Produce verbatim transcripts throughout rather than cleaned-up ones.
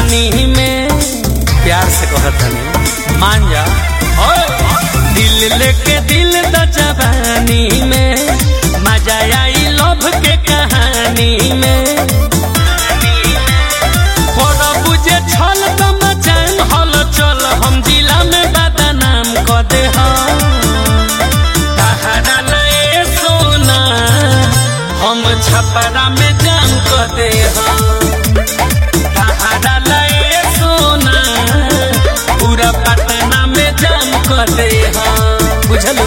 जवानी में प्यार से कहतनी मान जा। दिल लेके दिल द जवानी में मजा आई लव के कहानी में। बुझे छल तो मचान हल चल हम जिला में बदनाम कर दे। सोना हम छपरा में जाम कर दे। सोना पूरा पटना में जाम कर दे। बुझलू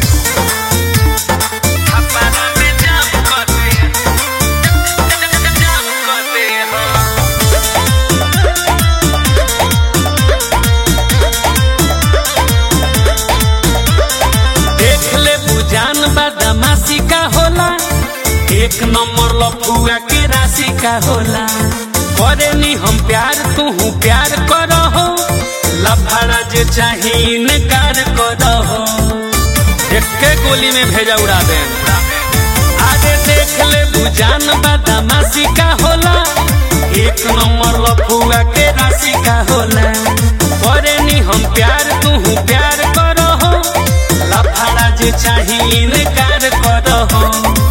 बदमाशी का होला एक नंबर लफुआ के राशि का होला। करे नी हम प्यार तू प्यार करो हो लफड़ा जे चाहिए इनकार करो हो। एक के गोली में भेजा उड़ा दे। आगे देख ले बुझान बदमाशी का होला एक नंबर लफुआ के राशि का होला। करे नी हम प्यार तू प्यार करो हो लफड़ा जे चाहिए इनकार करो हो।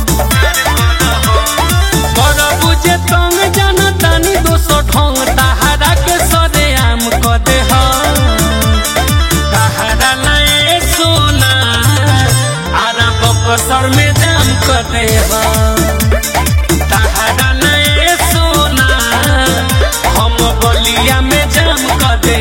करो बुझे तंग जाना तानी दोसो ढोंग तहारा के सदे आम कर दे। तहारा लाए सोना आरा बक्सर में जाम कर दे। तहारा लाए सोना हम बलिया में जाम कर दे।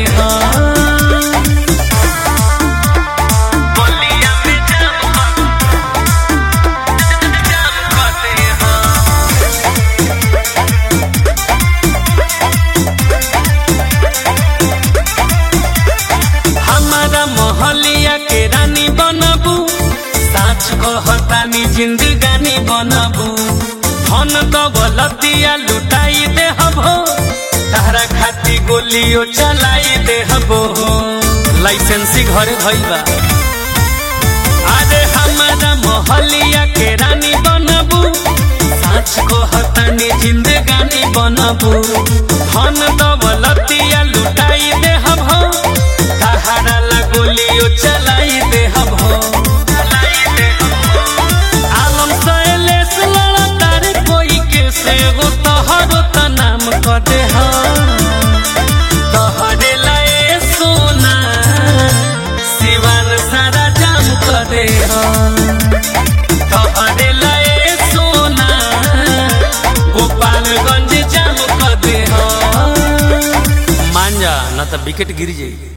मोहलिया के रानी बनबू साच कहतानी जिंदगानी बनबू। धन दौलतिया लुटाई दे हबो तारा खाती गोलियों चलाई दे हबो। लाइसेंसी घरे भइल बा। अरे हमारा मोहलिया के रानी बनबू साच कहतानी जिंदगानी बनबू। धन दौलतिया लुटाई दे हबो तहारा ला गोलियों चलाई दे हबो। आलम सैलेश लड़ा तारे कोई के से वो तोहरो त नाम कर दे। तोहरे लाए सोना सिवान सारा जाम कर दे। तोहरे लाए सोना गोपालगंज जाम कर दे। मान जा ना तो विकेट गिर जाई।